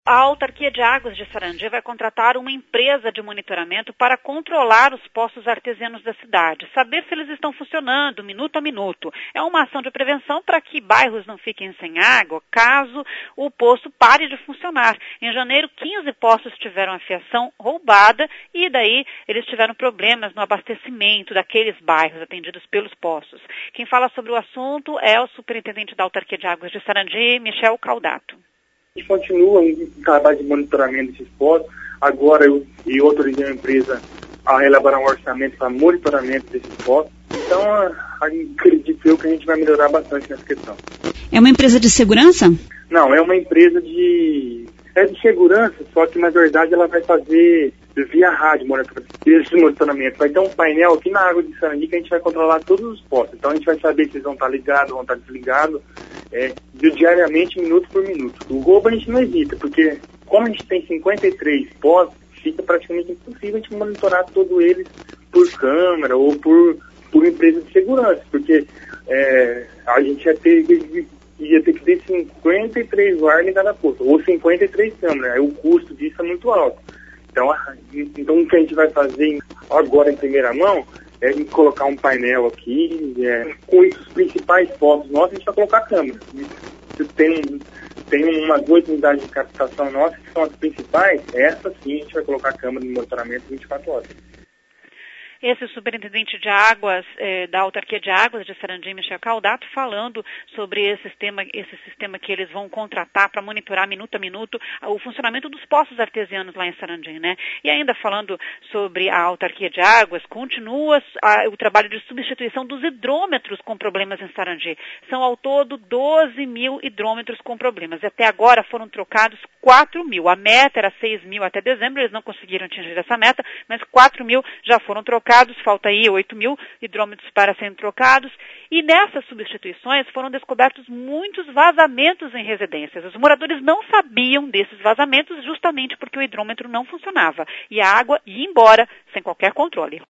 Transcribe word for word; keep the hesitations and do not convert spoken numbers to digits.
A Autarquia de Águas de Sarandi vai contratar uma empresa de monitoramento para controlar os poços artesianos da cidade, saber se eles estão funcionando minuto a minuto. É uma ação de prevenção para que bairros não fiquem sem água, caso o poço pare de funcionar. Em janeiro, quinze poços tiveram a fiação roubada e daí eles tiveram problemas no abastecimento daqueles bairros atendidos pelos poços. Quem fala sobre o assunto é o superintendente da Autarquia de Águas de Sarandi, Michel Caldato. A gente continua em trabalho de monitoramento desses poços. Agora eu, eu autorizei a empresa a elaborar um orçamento para monitoramento desses poços. Então, a, a, acredito eu que a gente vai melhorar bastante nessa questão. É uma empresa de segurança? Não, é uma empresa de... É de segurança, só que na verdade ela vai fazer via rádio esse monitoramento. Vai ter um painel aqui na água de Sarandi que a gente vai controlar todos os poços. Então a gente vai saber se eles vão estar ligados, vão estar desligados, é, diariamente, minuto por minuto. O roubo a gente não evita, porque como a gente tem cinquenta e três poços, fica praticamente impossível a gente monitorar todos eles por câmera ou por, por empresa de segurança, porque é, a gente ia ter, ia ter que ter cinquenta e três guardas em cada poço, ou cinquenta e três câmeras. Aí o custo disso é muito alto. Então, então o que a gente vai fazer agora em primeira mão é colocar um painel aqui, é, com os principais pontos nossos, a gente vai colocar câmeras. Tem, tem umas oito unidades de captação nossas, que são as principais, essas sim a gente vai colocar câmera de monitoramento vinte e quatro horas. Esse é o superintendente de águas, eh, da Autarquia de Águas de Sarandi, Michel Caldato, falando sobre esse sistema, esse sistema que eles vão contratar para monitorar minuto a minuto o funcionamento dos poços artesianos lá em Sarandi, né? E ainda falando sobre a Autarquia de Águas, continua a, o trabalho de substituição dos hidrômetros com problemas em Sarandi. São ao todo doze mil hidrômetros com problemas. Até agora foram trocados quatro mil. A meta era seis mil até dezembro, eles não conseguiram atingir essa meta, mas quatro mil já foram trocados. Falta aí oito mil hidrômetros para serem trocados, e nessas substituições foram descobertos muitos vazamentos em residências. Os moradores não sabiam desses vazamentos justamente porque o hidrômetro não funcionava e a água ia embora sem qualquer controle.